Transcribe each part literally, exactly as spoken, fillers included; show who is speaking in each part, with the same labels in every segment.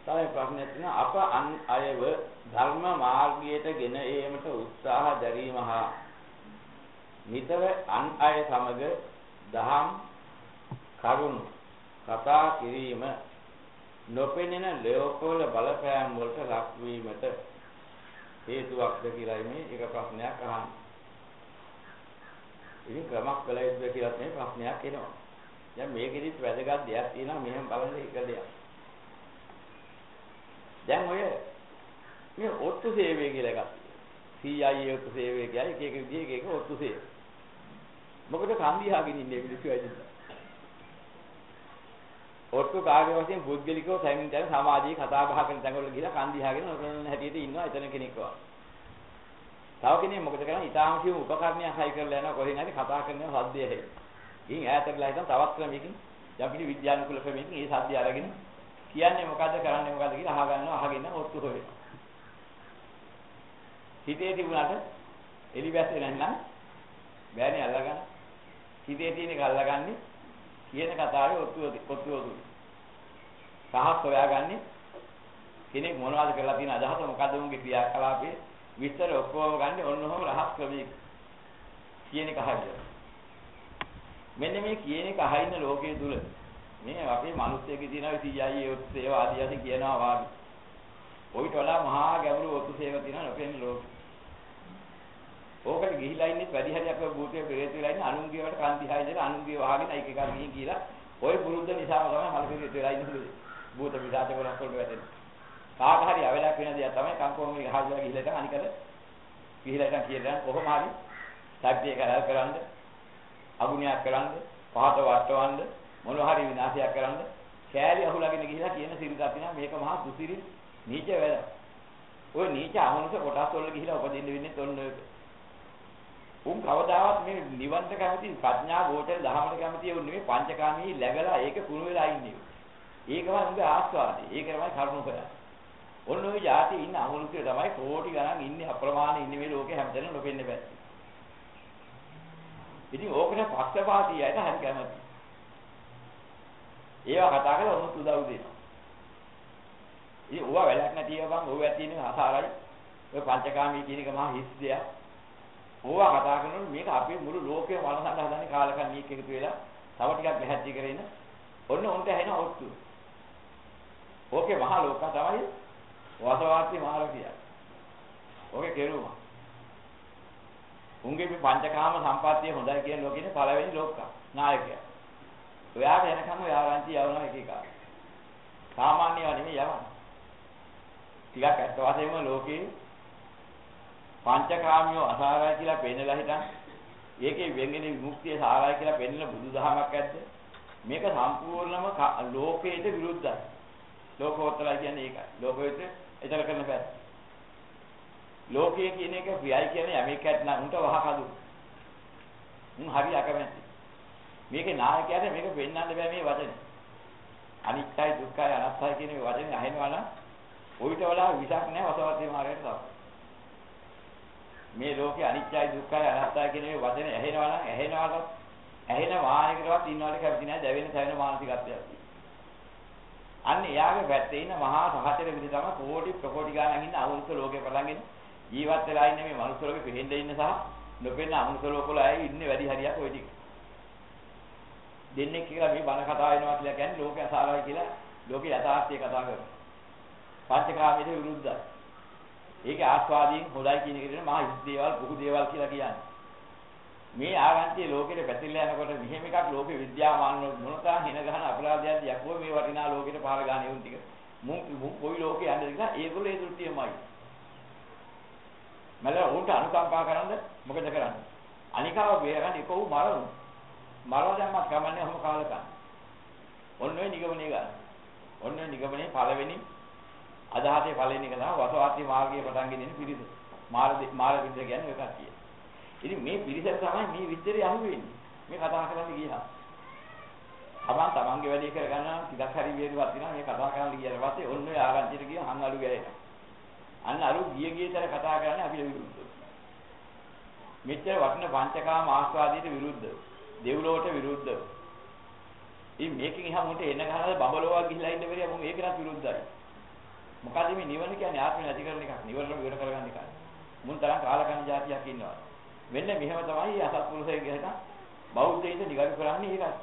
Speaker 1: තමයි ප්‍රශ්නේ තියෙන අප අන් අයව ධර්ම මාර්ගයට ගෙන ඒමට උත්සාහ දැරීම හා නිතර අන් අය සමග දහම් කරුණු කතා කිරීම නොපෙනෙන ලෝකවල බලපෑම් වලට ලක්වීමට හේතුවක්ද කියලා මේ එක ප්‍රශ්නයක් අහන්නේ. ඉතින් ක්‍රමයක් කළ යුතුද කියලා මේ ප්‍රශ්නයක් එනවා. දැන් මේකෙදිත් වැදගත් දෙයක් තියෙනවා මෙහෙම බලන්න එක දෙයක්. දැන් ඔය මේ ඔත්තු සේවය කියලා එකක්. සී ආයි ඒ ඔත්තු සේවය කියයි එක එක විදිහක එක ඔත්තු සේවය. මොකද කන්දියාගෙන ඉන්නේ මිනිස්සු ඇයිද? ඔත්තු කාර්ය වශයෙන් පුද්ගලිකව සැමින් දැන සමාජයේ කතා බහ කරන තැන්වල ගිහලා කන්දියාගෙන ඔතන හැටියට ඉන්නවා එතන කෙනෙක් වගේ. තව කෙනෙක් මොකද කරන්නේ? ඊටාම කියමු උපකරණයක් හයි කරලා යනවා කොහෙන් හරි කතා කරනවා සද්දය ඇහෙයි. ඉතින් ඈතටලා හිටන් තවත් ක්‍රමයකින් යම්කිසි විද්‍යානුකූල ක්‍රමයකින් මේ සද්දය අරගෙන කියන්නේ මොකද්ද කරන්නේ මොකද්ද කියලා අහගන්නවා අහගෙන ඔත්තු හොයන. හිතේ තිබුණාට එලි වැස්සේ නැත්නම් බෑනේ අල්ලගන්න. හිතේ තියෙන එක අල්ලගන්නේ කියන කතාවේ ඔත්තු ඔත්තු ඔත්තු. සහස් හොයාගන්නේ කෙනෙක් මොනවද කරලා තියෙන අදහස මොකද්ද උන්ගේ ක්‍රියාකලාපේ විස්තර ඔක්කොම ගන්න ඔන්න ඔහොම රහස් ක්‍රමයක කියන එක හරියට. මෙන්න මේ කියන එක අහින්න ලෝකයේ තුල මේ අපේ මිනිස්සුගේ තියෙන සී ආයි ඒ ඔත්තු සේව ආදී වශයෙන් කියනවා වාගේ. ඔයිට වඩා මහා ගැඹුරු ඔත්තු සේව තියෙනවා නොපෙනෙන ලෝකෙ. ඕකට ගිහිලා ඉන්නේ වැඩි හරියක් ඔය භූතයේ පෙරේත වෙලා ඉන්නේ අනුන්ගේ වට කාන්තිහාය ඉඳලා අනුන්ගේ වහගෙන එක එකක් ගිහින් කියලා ඔය පුරුද්ද නිසාම තමයි මල පෙරේත වෙලා ඉන්නේ. භූත විසාත කරක් වලට වැටෙන. කාට හරි අවලක් වෙන දේ තමයි කංකෝම එක ගහලා ගිහිලා ඉතින් අනිකද ගිහිලා ඉතින් කියලා කොහොම හරි සත්‍යය කරල් කරන්න අගුණයක් කරන්න පහත වටවන්න මොනවා හරි විනාශයක් කරන්න කෑලි අහුලාගෙන ගිහිලා කියන සිරිතක් තියෙනවා මේක මහා දුසිරි නීච වැඩ. ඔය නීච අමනුෂ කොටස් වල ගිහිලා උපදින්න වෙන්නේ තොන්න ඔය. උන් කවදාවත් මේ නිවන්ට කැමති ප්‍රඥා ගෝඨේ දහමට කැමති උන් නෙමෙයි පංචකාමී läගලා ඒක කුණු වෙලා ඉන්නේ. ඒකම උන්ගේ ආස්වාදේ. ඒක තමයි කරුණු කරන්නේ. ඔන්න ඔය જાති ඉන්න අමනුෂ්‍ය තමයි කෝටි ගණන් ඉන්නේ අප්‍රමාණ ඉන්නේ මේ ලෝකේ හැමතැනම නොපෙන්නේ බෑ. ඉතින් ඕකට පක්ෂපාතී අයට හරි කැමති. ඒවා කතා කරලා උණු උදව් දෙනවා. ඉතින් ඕවා වැඩක් නැති ඒවා බං ඕවා තියෙන අසාරයි. ඔය පංචකාමී කියන එක මහා හිස් දෙයක්. ඕවා කතා කරනකොට මේක අපේ මුළු ලෝකෙම වළඳන්න හදන්නේ කාලකන්ණියෙක් එකතු වෙලා තව ටිකක් පැහැදිලි කරගෙන ඔන්න උන්ට ඇහෙන ඔත්තු. ඕකේ මහා ලෝක තමයි වාසවාර්ථී මාර්ගය. ඕකේ කෙරුවා. උන්ගේ මේ පංචකාම සම්පත්තිය හොඳයි කියන ලෝකෙනේ පළවෙනි ලෝක නායකයා. ඔයාට එනකම් ඔය ආරංචි යවනවා එක එක. සාමාන්‍යව නෙමෙයි යවන්නේ. ටිකක් ඇත්ත වශයෙන්ම ලෝකේ පංචකාමියෝ අසාරයි කියලා පෙන්නලා හිටන් ඒකේ වෙන්ගෙන විමුක්තිය සාරයි කියලා පෙන්නන බුදුදහමක් ඇද්ද? මේක සම්පූර්ණම ලෝකයට විරුද්ධයි. ලෝකෝත්තරයි කියන්නේ ඒකයි. ලෝකෙට එතර කරන පැත්ත. ලෝකයේ කියන එක ප්‍රියයි කියන්නේ යමෙක් නැත්නම් උන්ට වහකදු. උන් හරි අකමැති. මේකේ නායකයාට මේක පෙන්වන්න බෑ මේ වචනේ. අනිත්‍යයි දුක්ඛයි අනාත්තයි කියන මේ වචනේ අහෙනවා නම් ඔయిత වඩා විසක් නැහැ වසවත්තේ මාර්ගයට තව. මේ ලෝකේ අනිත්‍යයි දුක්ඛයි අනාත්තයි කියන මේ වචනේ ඇහෙනවා නම් ඇහෙනවට ඇහෙන වාහනයකටවත් ඉන්නවට කැමති නැහැ දැවෙන සැවෙන මානසිකත්වයක්. අන්න එයාගේ පැත්තේ ඉන්න මහා සහතර විදි තමයි කෝටි ප්‍රකෝටි ගණන් ඉන්න අනුන්ක ලෝකේ පටන්ගෙන ජීවත් වෙලා ඉන්නේ මේ මනුස්ස ලෝකෙ පිටින්ද ඉන්න සහ නොපෙන්න අනුන්ක ලෝකවල අය ඉන්නේ වැඩි හරියක් ওই ටික. දෙන්නේ කියලා මේ බණ කතා වෙනවා කියලා කියන්නේ ලෝකේ අසාරයි කියලා ලෝකේ යථාර්ථය කතා කරනවා. පංචකාමයේ විරුද්ධයි. ඒකේ ආස්වාදීන් හොඳයි කියන එකට මහා හිස් දේවල් පුහු දේවල් කියලා කියන්නේ. මේ ආගන්තිය ලෝකෙට පැතිරලා යනකොට මෙහෙම එකක් ලෝකෙ විද්‍යාමාන මොනතරම් හින ගහන අපරාධයක් යකෝ මේ වටිනා ලෝකෙට පාර ගන්න උන් ටික. මුන් කොයි ලෝකේ යන්නද කියලා ඒගොල්ලෝ ඒ දෘෂ්ටියමයි. මල උන්ට අනුකම්පා කරන්ද මොකද කරන්නේ? අනිකාව බේරගන්න එක උ මරමු. මරව දැම්මත් කමන්නේ ඔහම කාලකන්. ඔන්න ඔය නිගමනය ගන්න. ඔන්න ඔය නිගමනයේ පළවෙනි අදහසේ පළවෙනි එක තමයි වසවාති මාර්ගයේ පටන් ගෙන ඉන්න පිරිස. මාර මාර පිරිස කියන්නේ ඔය කට්ටිය. ඉතින් මේ පිරිසට තමයි මේ විස්තරය අහු වෙන්නේ. මේ කතා කරන්න ගියා. අපන් තමන්ගේ වැඩේ කරගන්න ටිකක් හරි වේදුවක් තියෙනවා මේ කතා කරන්න ගියාට පස්සේ ඔන්න ඔය ආරංචිට ගියා හං අලු ගෑනවා. අන්න අලු ගිය ගියතර කතා කරන්නේ අපිට විරුද්ධව. මෙච්චර වටින පංචකාම ආස්වාදයට විරුද්ධව. දෙව්ලොවට විරුද්ධව. ඉතින් මේකෙන් එහා මොන්ට එන ගහනද බබලෝවා ගිහිලා ඉන්න බැරිය මොන් ඒකටත් විරුද්ධයි. මොකද මේ නිවන කියන්නේ ආත්මය නැති කරන එකක්. නිවන විවර කරගන්න එකක්. මුන් තරම් කාලකන්ණි જાතියක් ඉන්නවා. මෙන්න මෙහෙම තමයි අසත්පුරුෂයෙක්ගේ හිත බෞද්ධයින්ද නිගරු කරන්නේ ඒකත්.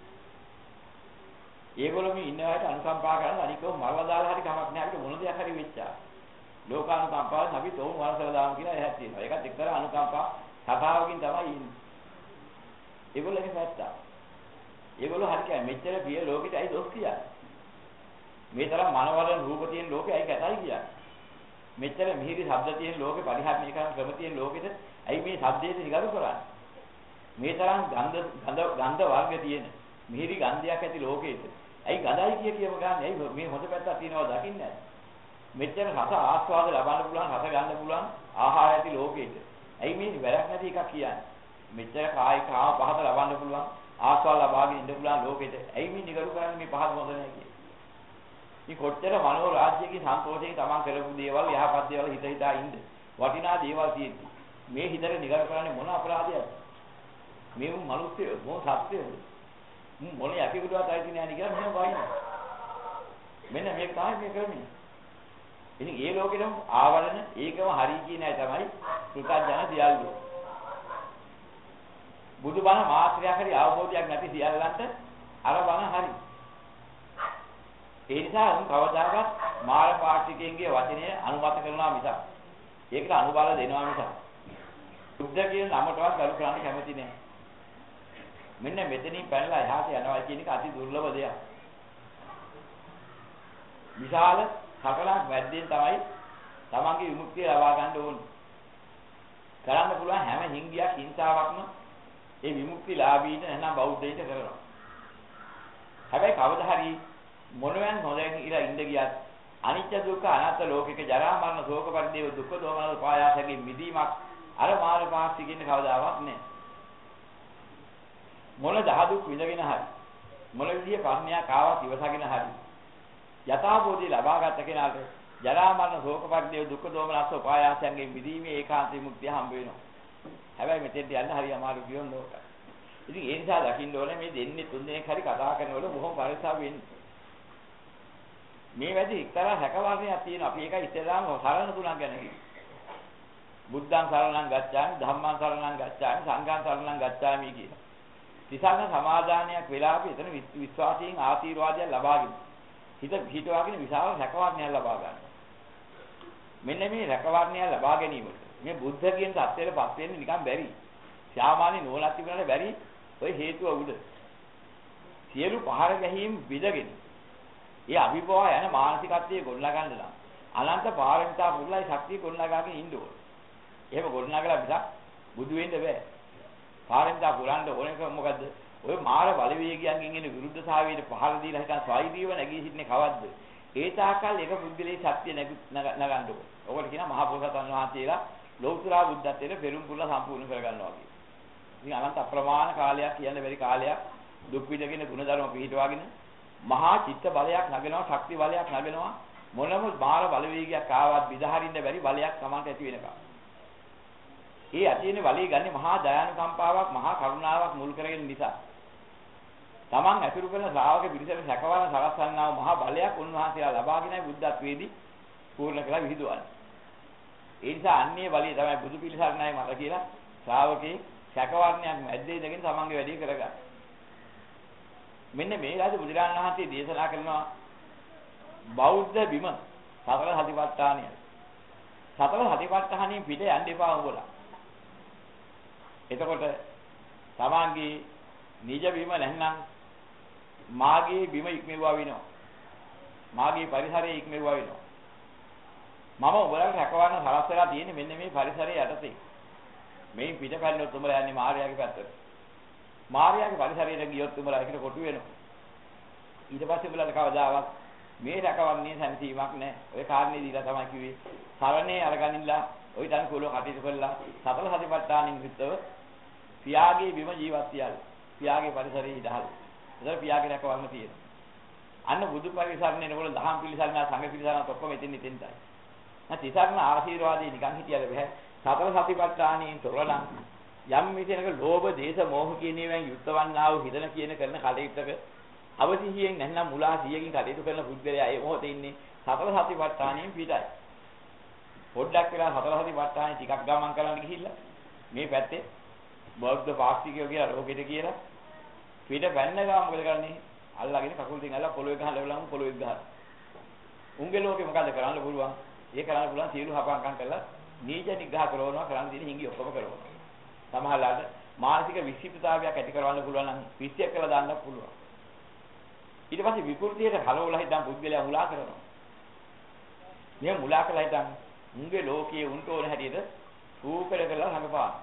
Speaker 1: ඒගොල්ලෝ මේ ඉන්නවට අනුකම්පා කරලා අනිකව මරලා දාලා හරි කමක් නැහැ අපිට මොන දෙයක් හරි වෙච්චා. ලෝකානුකම්පාවෙන් අපි තෝම වරසලා දාමු කියලා එහෙත් තියෙනවා. ඒකත් එක්තරා අනුකම්පා කතාවකින් තමයි ඉන්නේ. ඒගොල්ලෝගේ පැත්ත. ඒගොල්ලෝ හරි කියන්නේ මෙච්චර පිය ලෝකෙට ඇයි දොස් කියන්නේ? මේ තරම් මනවලන රූප තියෙන ලෝකෙ ඇයි කැතයි කියන්නේ? මෙච්චර මිහිරි ශබ්ද තියෙන ලෝකෙ පරිහරණය කරන ක්‍රම තියෙන ලෝකෙට ඇයි මේ ශබ්දයට නිගරු කරන්නේ? මේ තරම් ගන්ධ ගන්ධ ගන්ධ වර්ග තියෙන මිහිරි ගන්ධයක් ඇති ලෝකෙට ඇයි ගඳයි කිය කියව ගන්න? ඇයි මේ හොඳ පැත්තක් තියෙනවා දකින්නේ නැහැ? මෙච්චර රස ආස්වාද ලබන්න පුළුවන් රස ගන්න පුළුවන් ආහාර ඇති ලෝකෙට ඇයි මේ වැරක් නැති එකක් කියන්නේ? මෙච්චර කායික ආව පහත ලබන්න පුළුවන් ආස්වාද ලබාගෙන ඉන්න පුළුවන් ලෝකෙට ඇයි මේ නිගරු කරන්නේ මේ පහත හොඳ නැහැ කියන්නේ? මේ කොච්චර මනෝ රාජ්‍යයේ සන්තෝෂයෙන් තමන් කරපු දේවල් යහපත් දේවල් හිත හිතා ඉන්න වටිනා දේවල් තියෙද්දි මේ හිතට නිගරු කරන්නේ මොන අපරාධයක්ද? මේ මිනිස්සු මොන සත්‍යද? මොන යකිකුටවත් ඇති නෑ නේ කියලා මෙහෙම වයින්. මෙන්න මේක තමයි මේ ක්‍රමය. ඉතින් ඒ ලෝකෙටම ආවරණ ඒකම හරි කියන අය තමයි පුතඥ සියල්ලු. බුදුබණ මාත්‍රයක් හරි අවබෝධයක් නැති සියල්ලන්ට අර බණ හරි. ඒ නිසා උන් කවදාකවත් මාර පාක්ෂිකයන්ගේ වචනය අනුමත කරනවා මිසක් ඒකට අනුබල දෙනවා මිසක් බුද්ධ කියන නමටවත් ගරු කරන්න කැමති නෑ. මෙන්න මෙතනින් පැනලා එහාට යනවා කියන එක අති දුර්ලභ දෙයක්. විශාල සකලක් වැද්දෙන් තමයි තමන්ගේ විමුක්තිය ලබා ගන්න ඕනේ. කරන්න පුළුවන් හැම හිංගියක් හිංසාවක්ම ඒ විමුක්තිලාභීට නැත්නම් බෞද්ධයින්ට කරනවා. හැබැයි කවදා හරි මොනවෙන් හොඳින් ඉලා ඉඳ ගියත් අනිත්‍ය දුක්ඛ අනාත්ම ලෝකික ජරා මරණ ශෝක පරිදේව දුක්ඛ දෝමන පායාසයෙන් මිදීමක් අර මාර පාක්ෂිකින් කවදාවත් නැහැ. මොන දහදුක් විඳගෙන හරි මොන විදිහේ ප්‍රශ්නයක් ආවත් ඉවසගෙන හරි යථාභෝධි ලබාගත් කෙනාට ජරා මරණ ශෝක පරිදේව දුක්ඛ දෝමනස්ස උපායාසයෙන් මිදීමේ ඒකාන්ත විමුක්තිය හම්බ වෙනවා. හැබැයි මෙතෙන්ට යන්න හරි අමාරු කියනවා නෝක. ඉතින් ඒ නිසා දකින්න ඕනේ මේ දෙන්නේ තුන් දෙනෙක් හරි කතා කරනකොට බොහොම පරිස්සම් වෙන්න. මේ වැඩි එක්තරා හැකවර්ණයක් තියෙනවා. අපි ඒක ඉස්සෙල්ලාම සරණ තුනක් ගැන කිව්වා. බුද්ධං සරණං ගච්ඡාමි ධම්මං සරණං ගච්ඡාමි සංඝං සරණං ගච්ඡාමි කියලා. තිසරණ සමාදානයක් වෙලා අපි එතන විශ්වාසයෙන් ආශිර්වාදයක් ලබාගෙන හිත පිටවාගෙන විශාල රැකවරණයක් ලබා ගන්නවා. මෙන්න මේ රැකවරණය ලබා ගැනීමට මේ බුද්ධ කියන தත්ත්වයටපත් වෙන්න නිකන් බැරි. සාමාන්‍ය නෝලක් තිබුණාට බැරි ඔය හේතුව උඩ. සියලු පහර ගැහිම් විදගෙන ඒ අභිභව යන මානසිකත්වයේ ගොඩනගා ගන්න නම් අනන්ත පාරමිතා පුරුලයි ශක්තිය ගොඩනගාගෙන ඉන්න ඕනේ. එහෙම ගොඩනගලා මිසක් බුදු වෙන්න බෑ. පාරමිතා පුරන්න ඕනේ මොකද්ද? ඔය මාර බලවේගයන්ගෙන් එන විරුද්ධතාවයට පහර දීලා හිටන් ස්වයිදීව නැගී සිටින්නේ කවද්ද? ඒ තාකල් එක බුද්ධලේ ශක්තිය නගන්න ඕනේ. ඔකට කියනවා මහා බෝසතාණන් වහන්සේලා ලෞතර බුද්ධත්වයට පෙරම් පුරලා සම්පූර්ණ කරගන්නවා කියන්නේ. ඉතින් අනන්ත අප්‍රමාණ කාලයක් කියන්න බැරි කාලයක් දුක් විඳගෙන ගුණධර්ම පිළිහිටවාගෙන මහා චිත්ත බලයක් නැගෙනවා ශක්ති බලයක් නැගෙනවා මොනම බාහිර බලවේගයක් ආවත් විදහරින්න බැරි බලයක් Tamanට ඇති වෙනකම්. ඒ ඇතිවෙන බලය ගන්න මහා දයානුකම්පාවක් මහා කරුණාවක් මුල් කරගෙන නිසා. Taman ඇසුරු කරන ශ්‍රාවක පිරිසට සැකවන සලස්වන්නා වූ මහා බලයක් උන්වහන්සේලා ලබාගෙනයි බුද්ධත්වයේදී පූර්ණ කළා විහිදුවන්නේ. ඒ නිසා අන්නේ බලය තමයි බුදු පිළිසරණයි මත කියලා ශ්‍රාවකේ සැකවර්ණයක් මැද්දේ ඉඳගෙන Tamanගේ වැඩේ කරගන්න. මෙන්න මේ රාජ බුදුරජාණන් වහන්සේ දේශනා කරනවා බෞද්ධ බිම සතර සතිපට්ඨානය. සතර සතිපට්ඨානෙන් පිට යන්න එපා උඹලා. එතකොට තමන්ගේ නිජ බිම නැත්නම් මාගේ බිම ඉක්මෙවුවා වෙනවා. මාගේ පරිසරයේ ඉක්මෙවුවා වෙනවා. මම උඹලට රැකවන්න සලස්සලා තියෙන්නේ මෙන්න මේ පරිසරයේ යටතේ. මේ පිට පැන්නොත් උඹලා යන්නේ මාර්යාගේ පැත්තට. මාර්යාගේ පරිසරයට ගියොත් උඹලා ඒකට කොටු වෙනවා. ඊට පස්සේ උඹලට කවදාවත් මේ රැකවන්නේ සම්සීමක් නැහැ. ඔය කාරණේ දීලා තමයි කිව්වේ. සරණේ අරගනින්නලා ওই තන කුලෝ කටයුතු කළා. සතර සතිපට්ඨානින් යුක්තව පියාගේ බිම ජීවත් වියල්. පියාගේ පරිසරයේ ඉඳහල්. ඒතර පියාගේ රැකවන්න තියෙනවා. අන්න බුදු පරිසරණ එනකොට දහම් පිළිසරණ සංඝ පිළිසරණ ඔක්කොම එතෙන් එතෙන්ටයි. නැත්නම් තිසරණ ආශිර්වාදේ නිකන් හිටියද බෑ. සතර සතිපට්ඨානින් තොරනම් යම් මිසෙනක ලෝභ, දේශ, මෝහ කියන ඒවායින් යුක්තවන්නා වූ හිතන කියන කරන කටයුත්තක අවසිහියෙන් නැත්නම් මුලා සියකින් කටයුතු කරන පුද්ගලයා ඒ මොහොතේ ඉන්නේ සතර සතිපට්ඨානයෙන් පිටයි. පොඩ්ඩක් වෙලා සතර සතිපට්ඨානෙ ටිකක් ගමන් කරන්න ගිහිල්ලා මේ පැත්තේ බෞද්ධ පාස්තිකයෝ කියලා රෝගෙට කියලා පිට බැන්න ගාම මොකද කරන්නේ? අල්ලගෙන කකුල් දෙකෙන් අල්ලලා පොළොවේ ගහලා ලෙවලම පොළොවේ ගහනවා. උන්ගේ ලෝකේ මොකද කරන්න පුළුවන්? ඒ කරන්න පුළුවන් සියලු හපංකම් කරලා නීච නිග්‍රහ කරනවා කරන්න දෙන හිඟි ඔක්කොම කරනවා. සමහරවිට මානසික වික්ෂිප්තතාවයක් ඇති කරවන්න පුළුවන් නම් විශ්ය කළා දාන්න පුළුවන්. ඊට පස්සේ විකෘතියට හලවලා හිටන් පුද්ගලයා මුලා කරනවා. මෙයා මුලා කළා හිටන් උන්ගේ ලෝකයේ උන්ට ඕන හැටියට රූකඩ කරලා හඟපාන.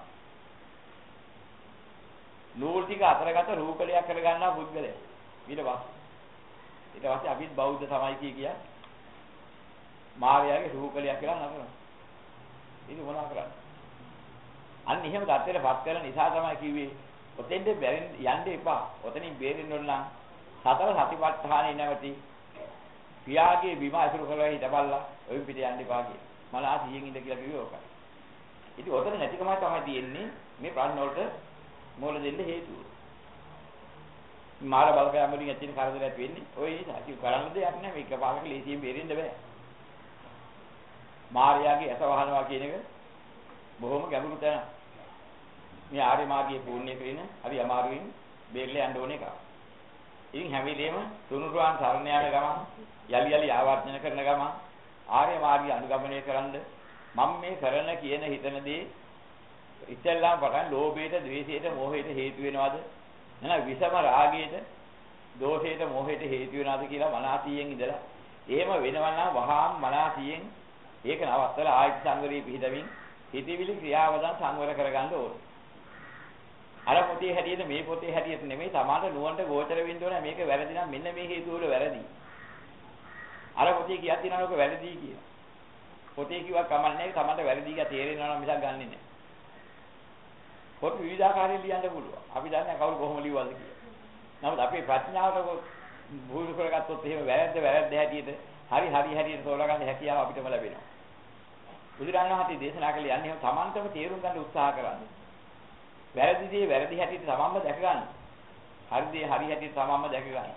Speaker 1: නූල් ටික අතරගත රූකඩයක් කරගන්නා පුද්ගලයා. ඊට පස්සේ ඊට පස්සේ අපිත් බෞද්ධ තමයි කිය කිය මාර්යාගේ රූකඩයක් කියලා නතරනවා. ඉතින් මොනවා කරන්නේ? අන්න එහෙම தත්ත්වයටපත් කරන නිසා තමයි කිව්වේ ඔතෙන්ද බැරින් යන්න එපා. ඔතනින් බේරෙන්න ඕන නම් සතර සතිපට්ඨානෙ නැවති පියාගේ බිම අසුරු කරලා හිටපල්ලා ඔය පිට යන්න එපා කිය. මලා සිහියෙන් ඉඳ කියලා කිව්වේ ඕකයි. ඉතින් ඔතන නැතිකමයි තමයි තියෙන්නේ මේ ප්‍රශ්න වලට මූල දෙන්න හේතුව. මාර බලපෑම් වලින් ඇතිවෙන කරදරයක් වෙන්නේ ඔය නිසා. කිව් කරන්න දෙයක් නැහැ මේක පාරක ලේසියෙන් බේරෙන්න බෑ. මාර්යාගේ ඇස වහනවා කියන එක බොහොම ගැඹුරු තැනක්. මේ ආර්ය මාර්ගයේ පූර්ණේ කරගෙන අපි අමාරුවෙන් බේරලා යන්න ඕන එක. ඉතින් හැම වෙලේම තුනුරුවන් සරණ යන ගමන් යලි යලි ආවර්ජන කරන ගමන් ආර්ය මාර්ගය අනුගමනය කරන්ද මම මේ කරන කියන හිතනදී ඉස්සෙල්ලාම පටන් ලෝභයට, ද්වේෂයට, මෝහයට හේතු වෙනවද? නැත්නම් විසම රාගයට, දෝෂයට, මෝහයට හේතු වෙනවද කියලා මනසියෙන් ඉඳලා එහෙම වෙනවා නම් වහාම මනසියෙන් ඒක නවත්තලා ආයත සංවරී පිහිටමින් හිතවිලි ක්‍රියාවදන් සංවර කරගන්න ඕනේ. අර පොතේ හැටියට මේ පොතේ හැටියට නෙමෙයි තමාට නුවන්ට ගෝචර වෙන්න ඕනේ මේක වැරදි නම් මෙන්න මේ හේතු වල වැරදි. අර පොතේ කියත් දිනන ඔක වැරදි කියලා. පොතේ කිව්වා කමන්නේ තමාට වැරදි කියලා තේරෙනවා නම් මිසක් ගන්නෙ නෑ. පොත් විවිධාකාරයෙන් ලියන්න පුළුවන්. අපි දන්නේ කවුරු කොහොම ලියවද කියලා. නමුත් අපේ ප්‍රඥාවට භූල් කරගත්තොත් එහෙම වැරද්ද වැරද්ද හැටියට හරි හරි හැටියට තෝරගන්න හැකියාව අපිටම ලැබෙනවා. බුදුරණන් වහන්සේ දේශනා කළේ යන්නේ තමන්ටම තේරුම් ගන්න උත්සාහ කරන්න. වැරදි දේ වැරදි හැටියට තමන්ම දැක ගන්න. හරි දේ හරි හැටියට තමන්ම දැක ගන්න.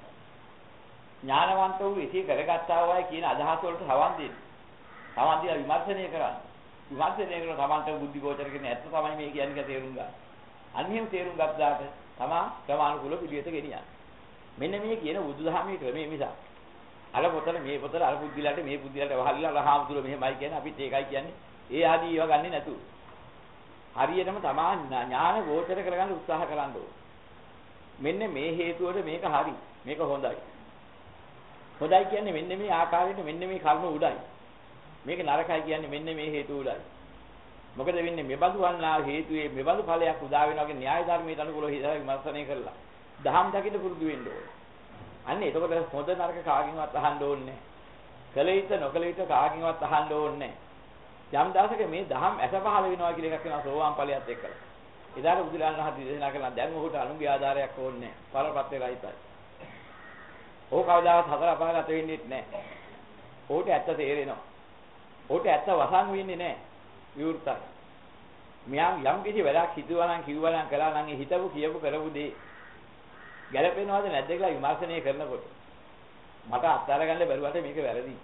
Speaker 1: ඥානවන්ත වූ ඉති කරගත්තා වයි කියන අදහස වලට සවන් දෙන්න. සවන් දීලා විමර්ශනය කරන්න. විමර්ශනය කරන තමන්ට බුද්ධි ගෝචර කියන ඇත්ත තමයි මේ කියන්නේ කියලා තේරුම් ගන්න. අන්‍යම තේරුම් ගත්තාට තමා ක්‍රමානුකූල පිළිවෙත ගෙනියන්න. මෙන්න මේ කියන බුදුදහමේ ක්‍රමයේ මිසක් අර පොතල මේ පොතල අර බුද්ධිලට මේ බුද්ධිලට වහල්ලා රහාමුදුර මෙහෙමයි කියන්නේ අපිත් ඒකයි කියන්නේ. ඒ ආදී ඒවා ගන්නෙ නැතුව. හරියටම තමා ඥාන ගෝචර කරගන්න උත්සාහ කරන්න ඕනේ. මෙන්න මේ හේතුවට මේක හරි. මේක හොඳයි. හොඳයි කියන්නේ මෙන්න මේ ආකාරයට මෙන්න මේ කර්ම උඩයි. මේක නරකයි කියන්නේ මෙන්න මේ හේතු උඩයි. මොකද වෙන්නේ මෙබඳු වන්නා හේතුයේ මෙබඳු ඵලයක් උදා වෙනවා වගේ න්‍යාය ධර්මයට අනුකූලව හිතලා විමර්ශනය කරලා දහම් දකින්න පුරුදු වෙන්න ඕනේ. අන්න එතකොට හොඳ නරක කාගෙන්වත් අහන්න ඕනේ නැහැ. කල යුත්ත නොකල යුත්ත කාගෙන්වත් අහන්න ඕනේ නැහැ. යම් දවසක මේ දහම් ඇස පහළ වෙනවා කියලා එකක් වෙනවා සෝවාන් ඵලයත් එක්කලා. එදාට බුදුරජාණන් වහන්සේ දේශනා කළා දැන් ඔහුට අනුගේ ආධාරයක් ඕනේ නැහැ. පරපත් වෙලා හිටයි. ඔහු කවදාවත් හතර අපාගත වෙන්නේ නැහැ. ඔහුට ඇත්ත තේරෙනවා. ඔහුට ඇත්ත වසන් වෙන්නේ නැහැ. විවෘතයි. මියම් යම් කිසි වැඩක් හිතුවා නම් කිව්වා නම් කළා නම් ඒ හිතපු කියපු කරපු දේ ගැලපෙනවද නැද්ද කියලා විමර්ශනය කරනකොට මට අත්අර ගන්න බැරුවට මේක වැරදි.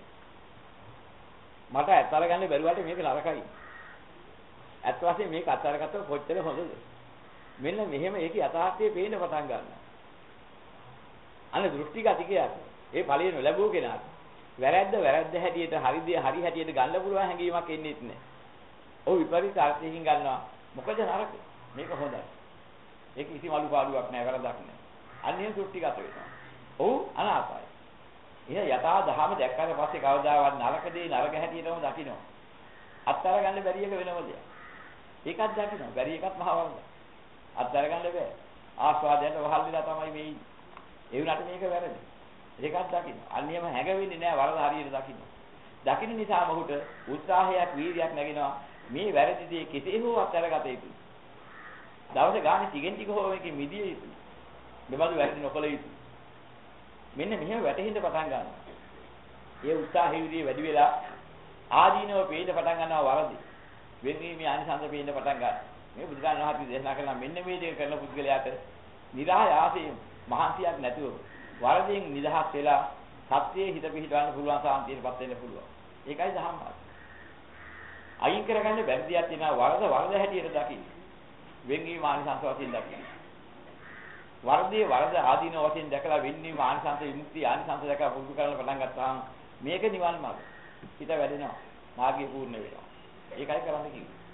Speaker 1: මට අත්අර ගන්න බැරුවට මේක නරකයි. ඇත්ත වශයෙන් මේක අත්අරගත්තොත් කොච්චර හොඳද? මෙන්න මෙහෙම ඒකේ යථාර්ථය පේන්න පටන් ගන්නවා. අනේ දෘෂ්ටිගතිකයට ඒ ඵලය නොලැබුව කෙනාට වැරද්ද වැරද්ද හැටියට හරි දේ හරි හැටියට ගන්න පුළුවන් හැඟීමක් එන්නේ නැහැ. ඔව් විපරීත අර්ථයකින් ගන්නවා. මොකද නරක මේක හොඳයි. ඒක කිසිම අලුපාඩුවක් නැහැ වැරදක් නැහැ. අන්නේ දෘෂ්ටිගත වෙනවා. ඔව් අනාපයි. එහෙනම් යථා දහම දැක්කට පස්සේ කවදාවත් නරක දේ නරක හැටියටම දකිනවා. අත්තර ගන්න බැරි එක වෙනම දෙයක්. ඒකත් දකිනවා. බැරි එකත් මහ වරද. අත්තර ගන්න බෑ. ආස්වාදයට වහල් වෙලා තමයි මේ ඉන්නේ. ඒ වුණාට මේක වැරදි. ඒකත් දකින්න. අන්‍යම හැඟෙන්නේ නැහැ වරද හරියට දකින්න. දකින්න නිසා මොහුට උත්සාහයක් වීර්යයක් නැගෙනවා. මේ වැරදි දේ කෙසේ හෝ අත්හැරගත යුතුයි. දවසේ ගානේ ටිකෙන් ටික හෝ මේකෙ මිදිය යුතුයි. මෙබඳු වැරදි නොකළ යුතුයි. මෙන්න මෙහෙම වැටෙන්න පටන් ගන්නවා. ඒ උත්සාහය විදිහේ වැඩි වෙලා ආදීනව පේන්න පටන් ගන්නවා වරදි. වෙන්වීමේ ආනිසංස පේන්න පටන් ගන්නවා. මේ බුදුරජාණන් වහන්සේ දේශනා කළා මෙන්න මේ දේ කරන පුද්ගලයාට නිරායාසයෙන් මහන්සියක් නැතුව වරදින් නිදහස් වෙලා සත්‍යයේ හිත පිහිටවන්න පුළුවන් සාන්තියටපත් වෙන්න පුළුවන්. ඒකයි දහම් මාර්ගය. අයින් කරගන්න බැරිදියක් තියෙනවා වරද වරද හැටියට දකින්න. වෙන්වීම ආනිසංස වශයෙන් දකින්න. වරදේ වරද ආදීන වශයෙන් දැකලා වෙන්වීම ආනිසංස විමුක්තිය ආනිසංස දැකලා පුරුදු කරලා පටන් ගත්තාම මේක නිවන් මාර්ගය. හිත වැඩෙනවා. මාර්ගය පූර්ණ වෙනවා. ඒකයි කරන්න කිව්වේ.